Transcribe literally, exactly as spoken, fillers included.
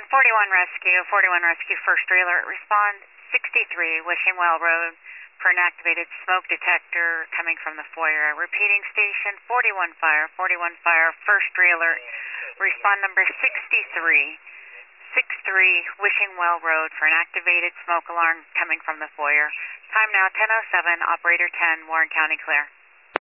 forty-one Rescue, forty-one Rescue, first trailer, respond sixty-three Wishing Well Road for an activated smoke detector coming from the foyer. Repeating station, forty-one Fire, forty-one Fire, first trailer, respond number sixty-three, sixty-three Wishing Well Road for an activated smoke alarm coming from the foyer. Time now ten oh seven, operator ten, Warren County clear.